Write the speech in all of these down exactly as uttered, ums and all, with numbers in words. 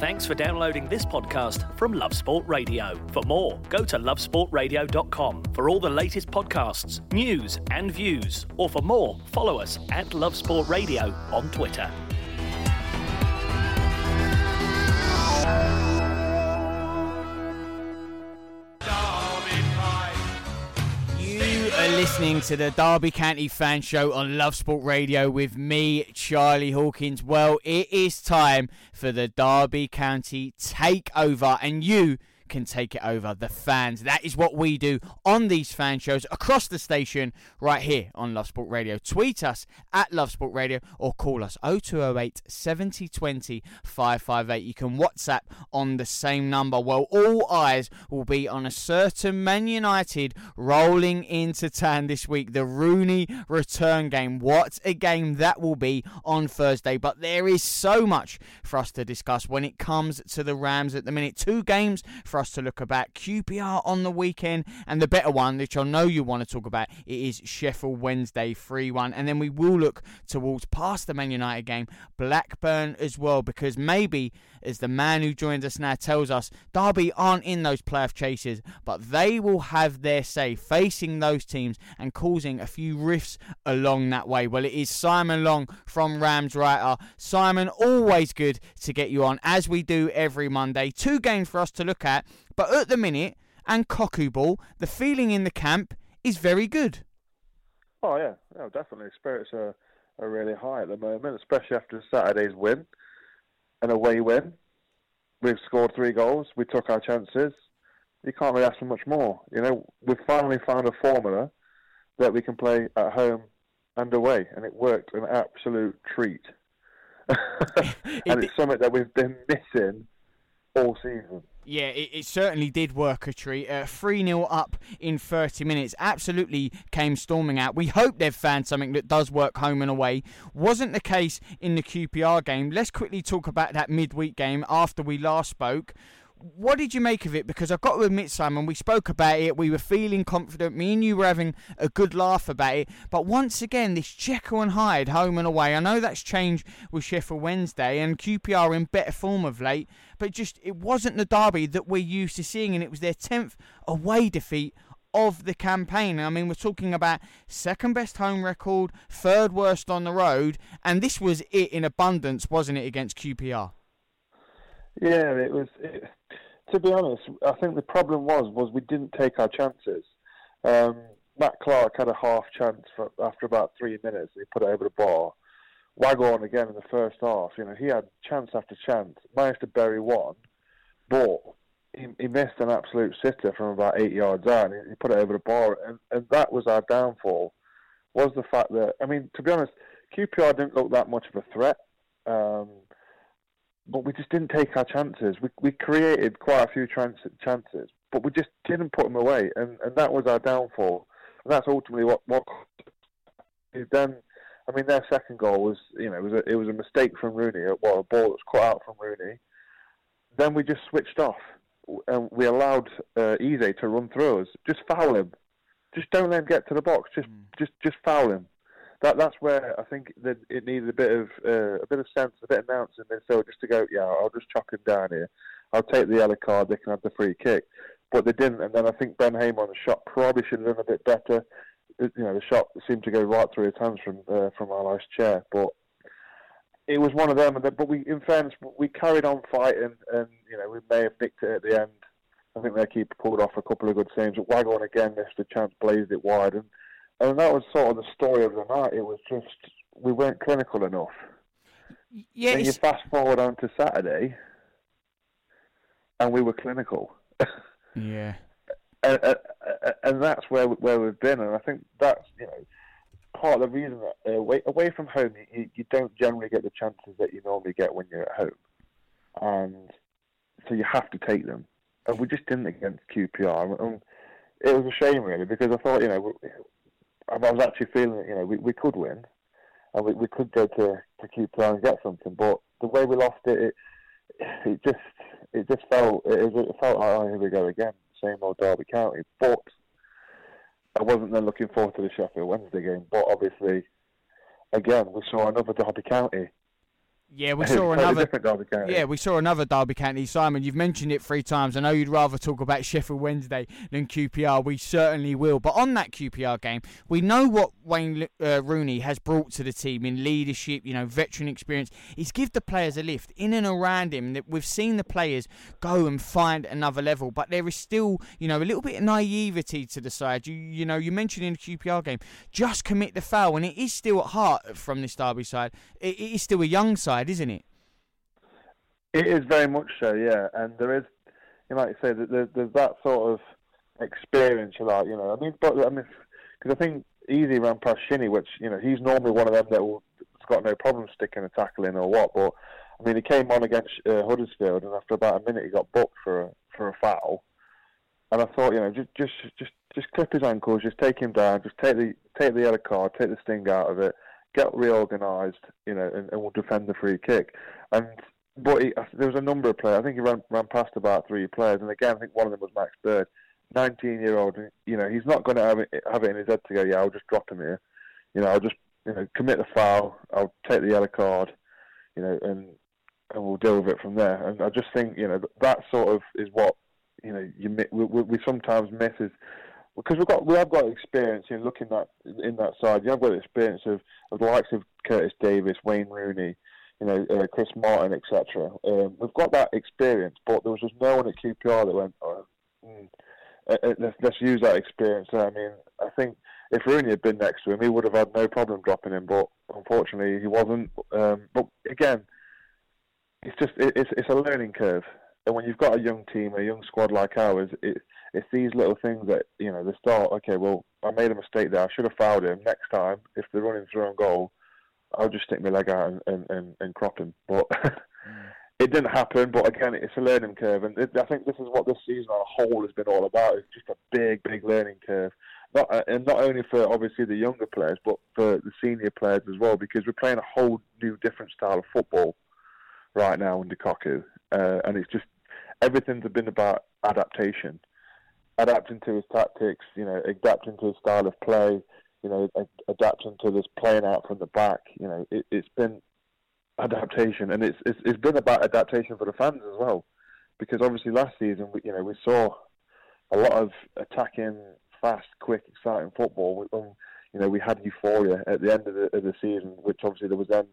Thanks for downloading this podcast from Love Sport Radio. For more, go to love sport radio dot com for all the latest podcasts, news and views. Or for more, follow us at Love Sport Radio on Twitter. You are listening to the Derby County Fan Show on Love Sport Radio with me, Charlie Hawkins. Well, it is time for the Derby County Takeover, and you can take it over, the fans. That is what we do on these fan shows across the station right here on Love Sport Radio. Tweet us at Love Sport Radio or call us oh two oh eight, seven oh two oh, five five eight. You can WhatsApp on the same number. Well, all eyes will be on a certain Man United rolling into town this week. The Rooney return game. What a game that will be on Thursday. But there is so much for us to discuss when it comes to the Rams at the minute. Two games for us to look about. Q P R on the weekend, and the better one, which I know you want to talk about, it is Sheffield Wednesday three one. And then we will look towards past the Man United game, Blackburn as well, because maybe, as the man who joins us now tells us, Derby aren't in those playoff chases, but they will have their say facing those teams and causing a few rifts along that way. Well, it is Simon Long from Rams Writer. Simon, always good to get you on, as we do every Monday. Two games for us to look at, but at the minute, and Cocu Ball, the feeling in the camp is very good. Oh, yeah, oh, definitely. Spirits are, are really high at the moment, especially after Saturday's win, an away win. We've scored three goals. We took our chances. You can't really ask for much more. You know, we've finally found a formula that we can play at home and away, and it worked an absolute treat. And it's something that we've been missing all season. Yeah, it, it certainly did work a treat. Uh, three nil up in thirty minutes. Absolutely came storming out. We hope they've found something that does work home and away. Wasn't the case in the Q P R game. Let's quickly talk about that midweek game after we last spoke. What did you make of it? Because I've got to admit, Simon, we spoke about it. We were feeling confident. Me and you were having a good laugh about it. But once again, this Jekyll and Hyde, home and away. I know that's changed with Sheffield Wednesday and Q P R in better form of late. But just it wasn't the Derby that we're used to seeing. And it was their tenth away defeat of the campaign. I mean, we're talking about second best home record, third worst on the road. And this was it in abundance, wasn't it, against Q P R? Yeah, it was. It, to be honest, I think the problem was was we didn't take our chances. Um, Matt Clark had a half chance for, after about three minutes. He put it over the bar. Waghorn again in the first half. You know, he had chance after chance, managed to bury one, but he, he missed an absolute sitter from about eight yards out. And he, he put it over the bar, and, and that was our downfall. Was the fact that, I mean, to be honest, Q P R didn't look that much of a threat. Um, But we just didn't take our chances. We we created quite a few trans- chances, but we just didn't put them away, and, and that was our downfall. And that's ultimately what what. Then, I mean, their second goal was, you know, it was a, it was a mistake from Rooney. Well, a ball that was caught out from Rooney. Then we just switched off, and we allowed uh, Eze to run through us. Just foul him. Just don't let him get to the box. Just mm. just just foul him. That that's where I think that it needed a bit of uh, a bit of sense, a bit of nous in midfield, just to go, yeah, I'll just chuck him down here. I'll take the yellow card. They can have the free kick, but they didn't. And then I think Ben Hamer on the shot probably should have done a bit better. It, you know, the shot seemed to go right through his hands from uh, from Alli's chair, but it was one of them. And but we, in fairness, we carried on fighting, and you know, we may have nicked it at the end. I think their keeper pulled off a couple of good saves. Waghorn again missed a chance, blazed it wide, and. And that was sort of the story of the night. It was just, we weren't clinical enough. Yeah, then you fast forward on to Saturday, and we were clinical. Yeah. and, and, and that's where where we've been. And I think that's, you know, part of the reason that uh, away, away from home, you, you don't generally get the chances that you normally get when you're at home. And so you have to take them. And we just didn't against Q P R. And it was a shame, really, because I thought, you know, I was actually feeling that, you know, we, we could win, and we, we could go to, to Q P R and get something. But the way we lost it, it, it just it just felt it, it felt like, oh, here we go again, same old Derby County. But I wasn't then looking forward to the Sheffield Wednesday game. But obviously, again, we saw another Derby County. Yeah, we saw another. Derby County. Yeah, we saw another Derby County. Simon, you've mentioned it three times. I know you'd rather talk about Sheffield Wednesday than Q P R. We certainly will. But on that Q P R game, we know what Wayne uh, Rooney has brought to the team in leadership, you know, veteran experience. He's given the players a lift in and around him. That we've seen the players go and find another level, but there is still, you know, a little bit of naivety to the side. You, you know, you mentioned in the Q P R game, just commit the foul, and it is still at heart from this Derby side. It, it is still a young side, isn't it? It is very much so, yeah. And there is, you know, like you say, that there's, there's that sort of experience, like, you know. I mean, but I mean, because I think Easy ran past Shinnie, which, you know, he's normally one of them that will, has got no problem sticking a tackle in or what. But I mean, he came on against uh, Huddersfield, and after about a minute, he got booked for a, for a foul. And I thought, you know, just just just just clip his ankles, just take him down, just take the take the yellow card, take the sting out of it, get reorganised, you know, and, and we'll defend the free kick. And but he, there was a number of players. I think he ran ran past about three players, and again, I think one of them was Max Bird, nineteen-year-old. You know, he's not going to have it, have it in his head to go, yeah, I'll just drop him here. You know, I'll just you know commit the foul, I'll take the yellow card, you know, and and we'll deal with it from there. And I just think, you know, that sort of is what you know you we, we sometimes miss is. Because we've got, we have got experience in looking at in that side. You have got experience of, of the likes of Curtis Davis, Wayne Rooney, you know, uh, Chris Martin, et cetera. Um, we've got that experience, but there was just no one at Q P R that went, oh, mm, uh, uh, let's, let's use that experience. I mean, I think if Rooney had been next to him, he would have had no problem dropping him, but unfortunately he wasn't. Um, but again, it's just it, it's it's a learning curve. And when you've got a young team, a young squad like ours, it, it's these little things that, you know, they start, okay, well, I made a mistake there. I should have fouled him. Next time, if they're running through on goal, I'll just stick my leg out and, and, and, and crop him. But mm. it didn't happen. But again, it's a learning curve. And it, I think this is what this season on a whole has been all about. It's just a big, big learning curve. Not, and not only for, obviously, the younger players, but for the senior players as well, because we're playing a whole new, different style of football right now under Cocu. Uh, and it's just, everything's been about adaptation, adapting to his tactics, you know, adapting to his style of play, you know, adapting to this playing out from the back. You know, it, it's been adaptation, and it's, it's it's been about adaptation for the fans as well, because obviously last season, we, you know, we saw a lot of attacking, fast, quick, exciting football. We, um, you know, we had euphoria at the end of the, of the season, which obviously there was then.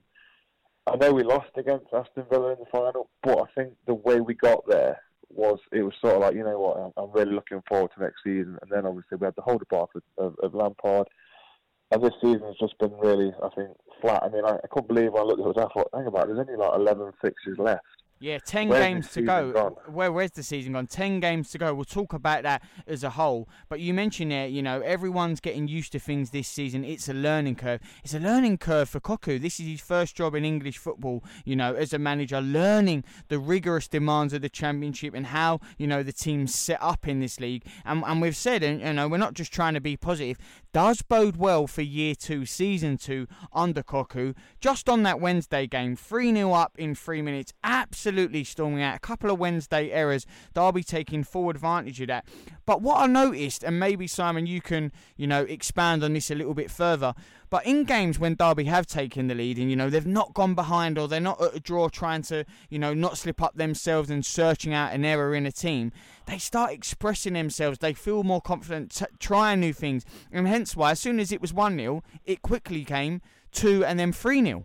I know we lost against Aston Villa in the final, but I think the way we got there was, it was sort of like, you know what, I'm, I'm really looking forward to next season. And then obviously we had the hold up of, of, of Lampard. And this season has just been really, I think, flat. I mean, I, I couldn't believe when I looked at it. I thought, think about it, there's only like eleven fixtures left. Yeah, ten Where's games to go. Where, where's the season gone? Ten games to go. We'll talk about that as a whole. But you mentioned there, you know, everyone's getting used to things this season. It's a learning curve. It's a learning curve for Cocu. This is his first job in English football, you know, as a manager, learning the rigorous demands of the Championship and how, you know, the team's set up in this league. And, and we've said, and you know, we're not just trying to be positive, does bode well for year two, season two under Cocu. Just on that Wednesday game, three nil up in three minutes, absolutely Absolutely storming out. A couple of Wednesday errors. Derby taking full advantage of that. But what I noticed, and maybe Simon, you can, you know, expand on this a little bit further. But in games when Derby have taken the lead and, you know, they've not gone behind or they're not at a draw trying to, you know, not slip up themselves and searching out an error in a team, they start expressing themselves. They feel more confident, t- trying new things. And hence why, as soon as it was one nil, it quickly came two and then three nil.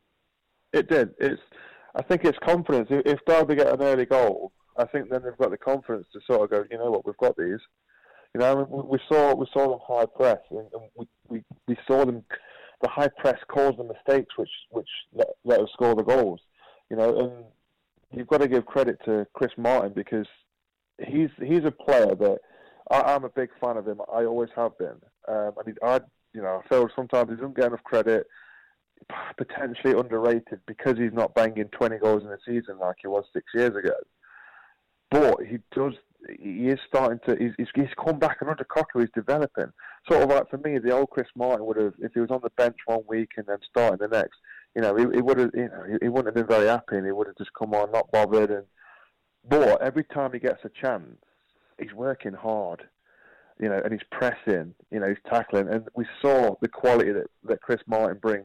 It did. It's. I think it's confidence. If Derby get an early goal, I think then they've got the confidence to sort of go, you know what, we've got these. You know, we saw we saw them high press, and we we, we saw them. The high press caused the mistakes, which which let, let us score the goals. You know, and you've got to give credit to Chris Martin, because he's he's a player that I, I'm a big fan of him. I always have been, um, and he, I you know I feel sometimes he doesn't get enough credit. Potentially underrated because he's not banging twenty goals in a season like he was six years ago. But he does. He is starting to. He's, he's, he's come back, and under Cocu, he's developing. Sort of like for me, the old Chris Martin would have, if he was on the bench one week and then starting the next. You know, he, he would have. You know, he, he wouldn't have been very happy, and he would have just come on, not bothered. And but every time he gets a chance, he's working hard. You know, and he's pressing. You know, he's tackling, and we saw the quality that, that Chris Martin brings.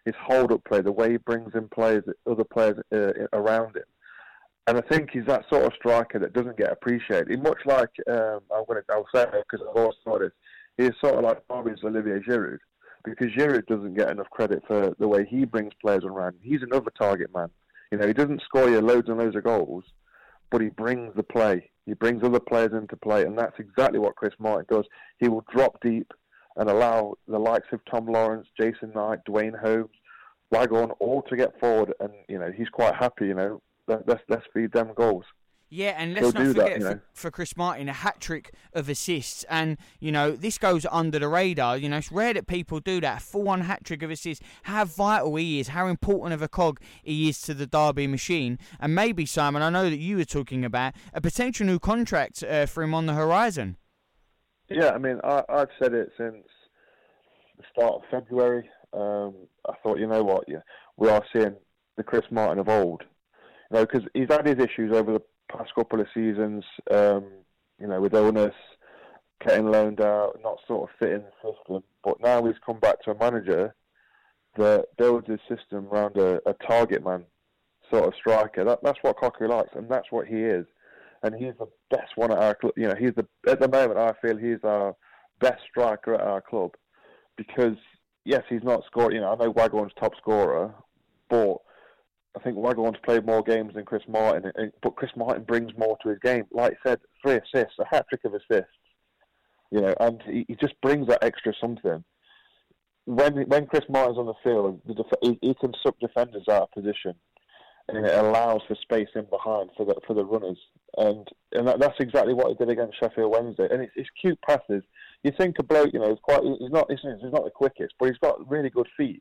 his hold-up play, the way he brings in players, other players uh, around him. And I think he's that sort of striker that doesn't get appreciated. Much like, um, I'm going to, I'll say it because I've always thought this, he's sort of like Derby's Olivier Giroud, because Giroud doesn't get enough credit for the way he brings players around. He's another target man. You know, he doesn't score you loads and loads of goals, but he brings the play. He brings other players into play, and that's exactly what Chris Martin does. He will drop deep and allow the likes of Tom Lawrence, Jason Knight, Dwayne Holmes, Waghorn, all to get forward, and, you know, he's quite happy, you know, let's, let's feed them goals. Yeah, and let's He'll not forget, that, you know. for, for Chris Martin, a hat-trick of assists. And, you know, this goes under the radar. You know, it's rare that people do that. A full-on hat-trick of assists. How vital he is, how important of a cog he is to the Derby machine. And maybe, Simon, I know that you were talking about a potential new contract uh, for him on the horizon. Yeah, I mean, I, I've said it since the start of February. Um, I thought, you know what, yeah, we are seeing the Chris Martin of old. You know, because he's had his issues over the past couple of seasons, um, you know, with illness, getting loaned out, not sort of fitting the system. But now he's come back to a manager that builds his system around a, a target man sort of striker. That, that's what Cocker likes, and that's what he is. And he's the best one at our club. You know, he's the at the moment I feel he's our best striker at our club, because yes, he's not scored. You know, I know Waghorn's top scorer, but I think Waghorn's played more games than Chris Martin, but Chris Martin brings more to his game. Like I said, three assists, a hat-trick of assists, you know, and he, he just brings that extra something. When when Chris Martin's on the field, the def- he, he can suck defenders out of position, and it allows for space in behind for the for the runners, and and that, that's exactly what he did against Sheffield Wednesday. And it's, it's cute passes. You think a bloke, you know, is quite he's not he's not the quickest, but he's got really good feet,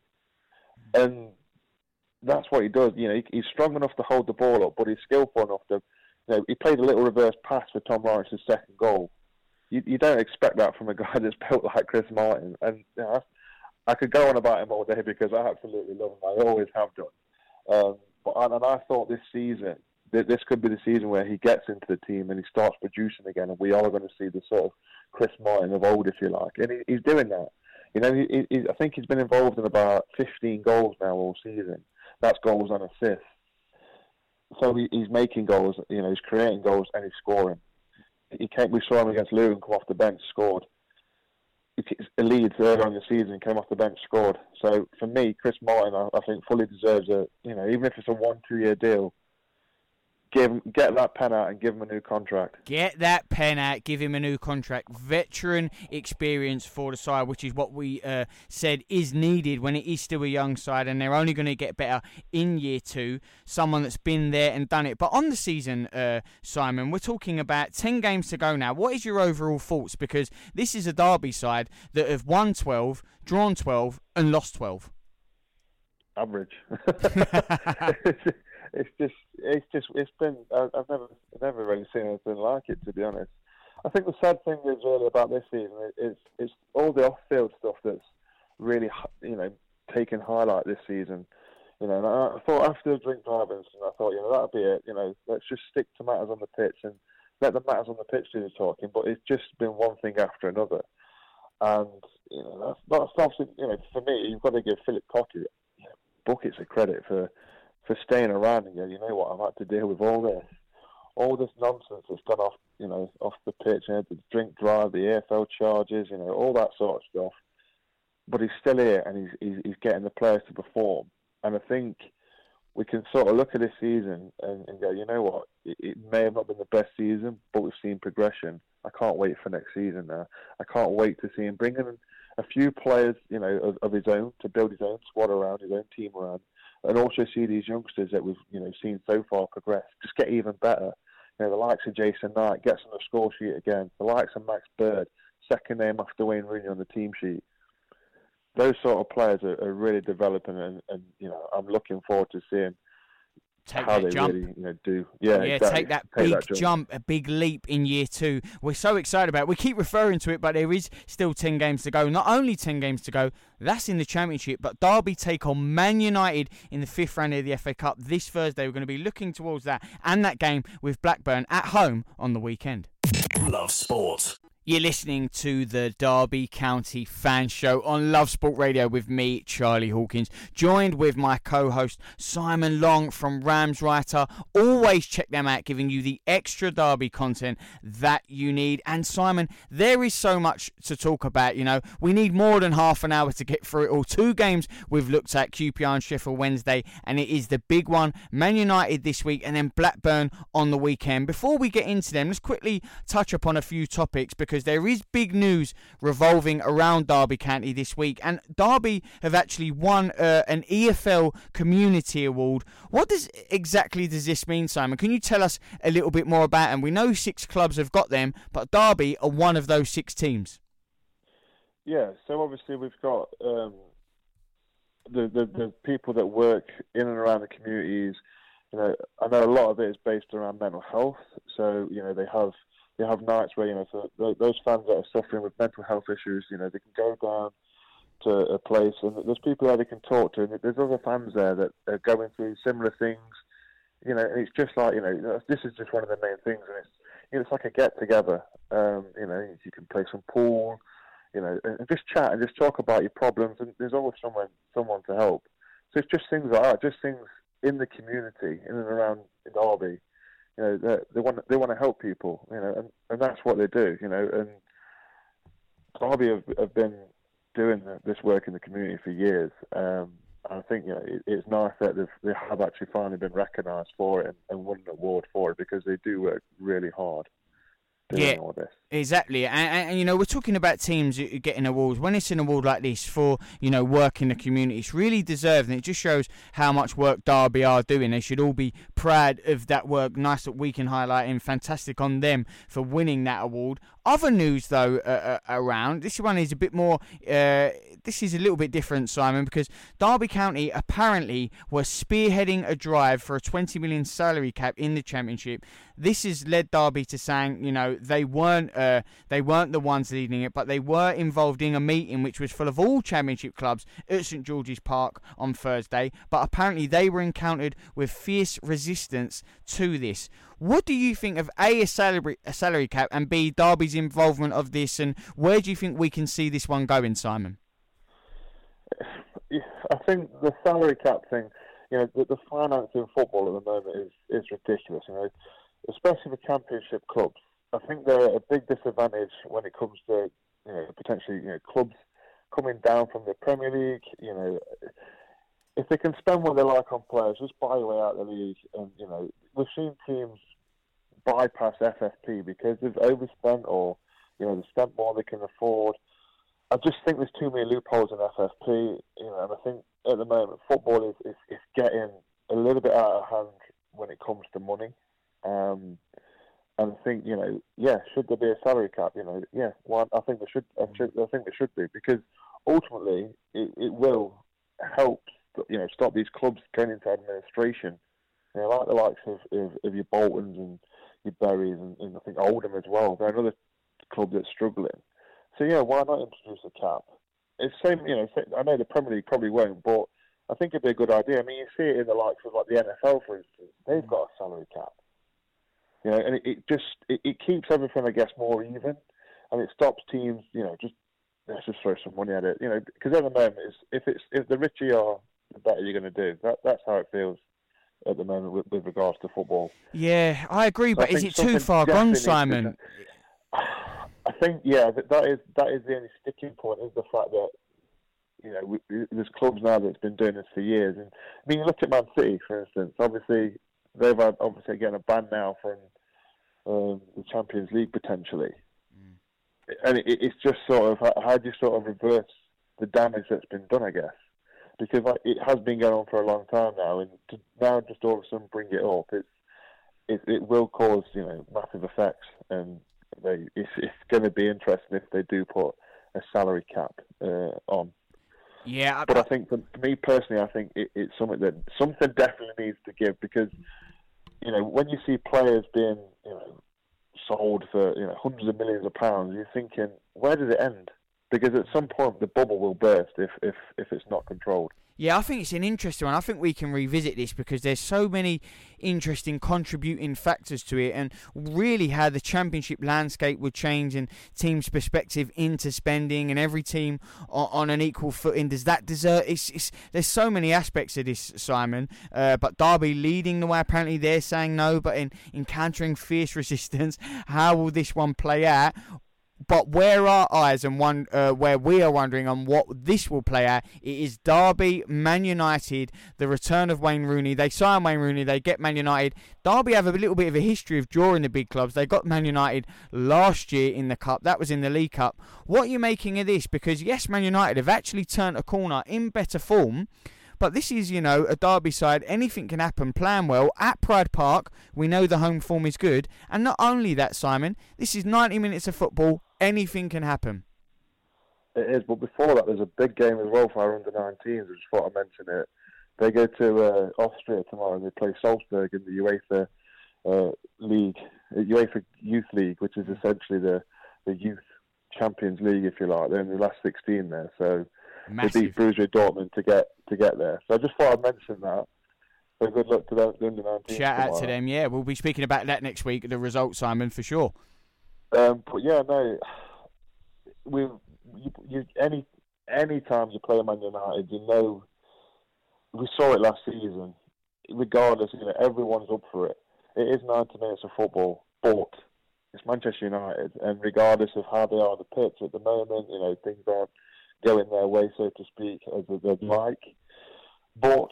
and that's what he does. You know, he, he's strong enough to hold the ball up, but he's skillful enough to, you know, he played a little reverse pass for Tom Lawrence's second goal. You, you don't expect that from a guy that's built like Chris Martin. And you know, I, I could go on about him all day because I absolutely love him. I always have done. Um, but and, and I thought this season, that this could be the season where he gets into the team and he starts producing again, and we are going to see the sort of Chris Martin of old, if you like. And he, he's doing that. You know, he, he, I think he's been involved in about fifteen goals now all season. That's goals and assists. So he, he's making goals, you know, he's creating goals and he's scoring. He came, we saw him against Luton come off the bench, scored. Leeds earlier in the season came off the bench, scored. So for me, Chris Martin, I, I think fully deserves a, you know, even if it's a one, two year deal, give him, get that pen out and give him a new contract. Get that pen out, give him a new contract. Veteran experience for the side, which is what we uh, said is needed when it is still a young side, and they're only going to get better in year two. Someone that's been there and done it. But on the season, uh, Simon, we're talking about ten games to go now. What is your overall thoughts? Because this is a Derby side that have won twelve, drawn twelve, and lost twelve. Average. It's just, it's just, it's been. I've never, never really seen anything like it, to be honest. I think the sad thing is really about this season is, it's all the off-field stuff that's really, you know, taken highlight this season. You know, and I, I thought after the drink driving, I thought, you know, that'll be it. You know, let's just stick to matters on the pitch and let the matters on the pitch do the talking. But it's just been one thing after another, and you know, that's, that's obviously, you know, for me, you've got to give Philip Cocky, you know, buckets of credit for. for staying around and go, you know what, I've had to deal with all this, all this nonsense that's gone off, you know, off the pitch, you know, the drink drive, the A F L charges, you know, all that sort of stuff. But he's still here and he's he's, he's getting the players to perform. And I think we can sort of look at this season and, and go, you know what, it, it may have not been the best season, but we've seen progression. I can't wait for next season now. I can't wait to see him bring in a few players, you know, of, of his own to build his own squad around, his own team around. And also see these youngsters that we've, you know, seen so far progress just get even better. You know, the likes of Jason Knight gets on the score sheet again. The likes of Max Bird, second name after Wayne Rooney on the team sheet. Those sort of players are, are really developing, and, and you know, I'm looking forward to seeing Take how that they jump. really, you know, do. Yeah, yeah exactly. take that take big that jump. jump, a big leap in year two. We're so excited about it. We keep referring to it, but there is still ten games to go. Not only ten games to go, that's in the Championship, but Derby take on Man United in the fifth round of the F A Cup this Thursday. We're going to be looking towards that and that game with Blackburn at home on the weekend. Love Sport. You're listening to the Derby County Fan Show on Love Sport Radio with me, Charlie Hawkins, joined with my co-host Simon Long from Rams Writer. Always check them out, giving you the extra Derby content that you need. And Simon, there is so much to talk about. You know, we need more than half an hour to get through it all. Two games we've looked at, Q P R and Sheffield Wednesday, and it is the big one, Man United this week and then Blackburn on the weekend. Before we get into them, let's quickly touch upon a few topics, because there is big news revolving around Derby County this week, and Derby have actually won uh, an E F L Community Award. What does exactly does this mean, Simon? Can you tell us a little bit more about them? We know six clubs have got them, but Derby are one of those six teams. Yeah, so obviously we've got um, the, the the people that work in and around the communities. You know, I know a lot of it is based around mental health. So you know they have. You have nights where, you know, for those fans that are suffering with mental health issues, you know, they can go down to a place and there's people there they can talk to, and there's other fans there that are going through similar things, you know, and it's just like, you know, this is just one of the main things, and it's, you know, it's like a get-together, um, you know, you can play some pool, you know, and just chat and just talk about your problems, and there's always someone, someone to help. So it's just things like that, just things in the community, in and around Derby. You know, they, they want they want to help people, you know, and, and that's what they do, you know. And Derby have, have been doing this work in the community for years. Um, and I think, you know, it, it's nice that they've, they have actually finally been recognised for it and, and won an award for it, because they do work really hard doing yeah, all this. Exactly. And, and, and, you know, we're talking about teams getting awards. When it's an award like this for, you know, work in the community, it's really deserved, and it just shows how much work Derby are doing. They should all be proud of that work. Nice that we can highlight him. Fantastic on them for winning that award. Other news, though, uh, uh, around, this one is a bit more, uh, this is a little bit different, Simon, because Derby County apparently were spearheading a drive for a twenty million salary cap in the Championship. This has led Derby to saying, you know, they weren't uh, they weren't the ones leading it, but they were involved in a meeting which was full of all Championship clubs at St George's Park on Thursday, but apparently they were encountered with fierce resistance to this. What do you think of A, a salary, a salary cap, and B, Derby's involvement of this, and where do you think we can see this one going, Simon? I think the salary cap thing, you know, the, the finance in football at the moment is, is ridiculous, you know, especially the Championship clubs. I think they're at a big disadvantage when it comes to, you know, potentially, you know, clubs coming down from the Premier League. You know, if they can spend what they like on players, just buy your way out of the league. And, you know, we've seen teams bypass F F P because they've overspent, or, you know, they've spent more than they can afford. I just think there's too many loopholes in F F P, you know, and I think at the moment football is, is, is getting a little bit out of hand when it comes to money. Um, and I think, you know, yeah, should there be a salary cap? You know, yeah, well, I think there should. I, should, I think there should be, because ultimately it, it will help, you know, stop these clubs getting into administration. You know, like the likes of, of, of your Boltons and your Berries and, and I think Oldham as well. They're another club that's struggling. So yeah, why not introduce a cap? It's same, you know. I know the Premier League probably won't, but I think it'd be a good idea. I mean, you see it in the likes of like the N F L, for instance. They've got a salary cap. You know, and it, it just it, it keeps everything, I guess, more even, and it stops teams, you know, just let's just throw some money at it, you know, because at the moment, it's, if it's if the richer you are, the better you're going to do. That that's how it feels at the moment with, with regards to football. Yeah, I agree, but I is it too far gone, Simon? I think, yeah, that, that is that is the only sticking point, is the fact that, you know, we, there's clubs now that's been doing this for years. And I mean, you look at Man City, for instance. Obviously, they've had, obviously getting a ban now from um, the Champions League potentially. Mm. And it, it's just sort of, how, how do you sort of reverse the damage that's been done, I guess? Because like, it has been going on for a long time now, and to now just all of a sudden bring it up, it's, it, it will cause, you know, massive effects. And they, it's, it's going to be interesting if they do put a salary cap uh, on. Yeah, I, but I think for me personally, I think it, it's something that something definitely needs to give, because, you know, when you see players being, you know, sold for, you know, hundreds of millions of pounds, you're thinking, where does it end? Because at some point the bubble will burst if, if, if it's not controlled. Yeah, I think it's an interesting one. I think we can revisit this because there's so many interesting contributing factors to it, and really how the championship landscape would change and teams' perspective into spending and every team on, on an equal footing. Does that deserve? It's, it's, there's so many aspects of this, Simon. Uh, but Derby leading the way. Apparently they're saying no, but in encountering fierce resistance. How will this one play out? But where our eyes and one uh, where we are wondering on what this will play out, it is Derby, Man United, the return of Wayne Rooney. They sign Wayne Rooney, they get Man United. Derby have a little bit of a history of drawing the big clubs. They got Man United last year in the Cup. That was in the League Cup. What are you making of this? Because yes, Man United have actually turned a corner in better form. But this is, you know, a Derby side. Anything can happen. Playing well at Pride Park. We know the home form is good. And not only that, Simon, this is ninety minutes of football. Anything can happen. It is, but before that, there's a big game as well for our under nineteens. I just thought I'd mention it. They go to uh, Austria tomorrow and they play Salzburg in the UEFA uh, League, uh, UEFA Youth League, which is essentially the, the Youth Champions League, if you like. They're in the last sixteen there, so Massive. They beat Borussia Dortmund to get to get there. So I just thought I'd mention that. So good luck to the, the under nineteens. Shout tomorrow. out to them, yeah. We'll be speaking about that next week, the results, Simon, for sure. Um, but yeah, no, we you, you any any time you play Man United, you know, we saw it last season. Regardless, you know, everyone's up for it. It is ninety minutes of football, but it's Manchester United, and regardless of how they are on the pitch at the moment, you know, things aren't going their way, so to speak, as they'd like. But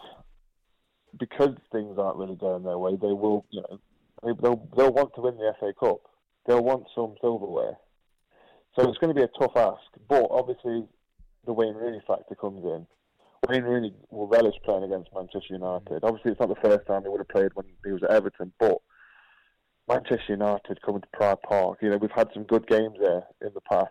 because things aren't really going their way, they will, you know, they, they'll they'll want to win the F A Cup. They'll want some silverware. So it's going to be a tough ask. But obviously, the Wayne Rooney factor comes in. Wayne Rooney will relish playing against Manchester United. Obviously, it's not the first time he would have played when he was at Everton, but Manchester United coming to Pride Park, you know, we've had some good games there in the past.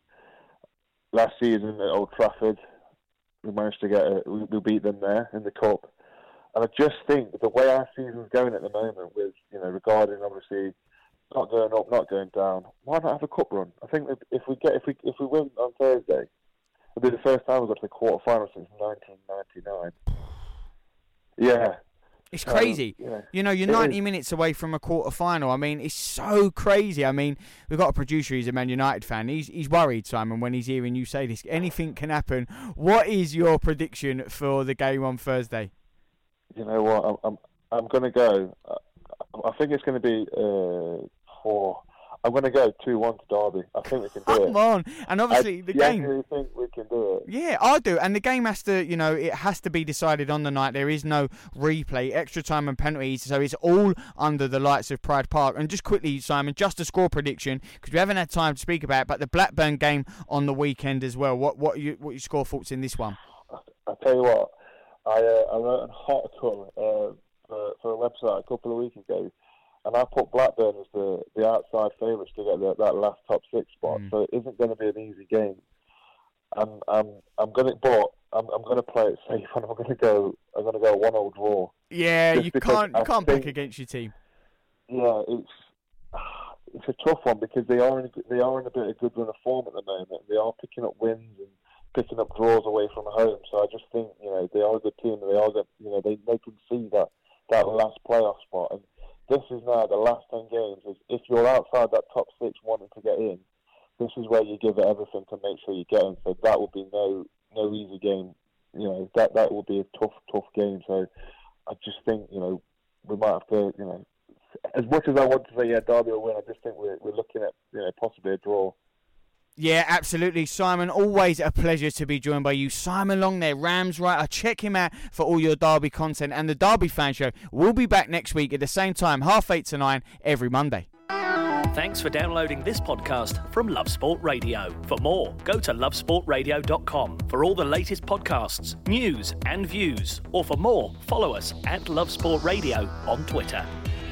Last season at Old Trafford, we managed to get a, we, we beat them there in the Cup. And I just think the way our season's going at the moment, with, you know, regarding obviously not going up, not going down, why not have a cup run? I think if we get if we if we win on Thursday, it'll be the first time we got to the quarter final since nineteen ninety-nine. Yeah. It's crazy. Um, yeah. You know, you're ninety minutes away from a quarter final. I mean, it's so crazy. I mean, we've got a producer, he's a Man United fan. He's he's worried, Simon, when he's hearing you say this. Anything can happen. What is your prediction for the game on Thursday? You know what? I'm I'm, I'm going to go. I think it's going to be uh, four. I'm going to go two one to Derby. I think we can do Come it. Come on. And obviously I the game... I think we can do it. Yeah, I do. And the game has to, you know, it has to be decided on the night. There is no replay, extra time and penalties. So it's all under the lights of Pride Park. And just quickly, Simon, just a score prediction, because we haven't had time to speak about it, but the Blackburn game on the weekend as well. What what you, what your score thoughts in this one? I'll tell you what. I, uh, I wrote an article uh, for, for a website a couple of weeks ago, and I put Blackburn as the, the outside favourites to get the, that last top six spot. Mm. So it isn't going to be an easy game. I'm I'm I'm going to, but I'm I'm going to play it safe, and I'm going to go I'm going to go one all draw. Yeah, you can't you can't pick against your team. Yeah, it's it's a tough one because they are in, they are in a bit of good run of form at the moment. They are picking up wins and picking up draws away from home. So I just think, you know, they are a good team, and they are good, you know, they they can see that that last playoff spot. And this is now the last ten games. Is if you're outside that top six wanting to get in, this is where you give it everything to make sure you get in. So that will be no no easy game. You know, that that will be a tough tough game. So I just think, you know, we might have to, you know, as much as I want to say yeah, Derby will win, I just think we're we're looking at, you know, possibly a draw. Yeah, absolutely, Simon. Always a pleasure to be joined by you. Simon Long there, Rams writer. Check him out for all your Derby content. And the Derby Fan Show will be back next week at the same time, half eight to nine, every Monday. Thanks for downloading this podcast from Love Sport Radio. For more, go to love sport radio dot com for all the latest podcasts, news and views. Or for more, follow us at Love Sport Radio on Twitter.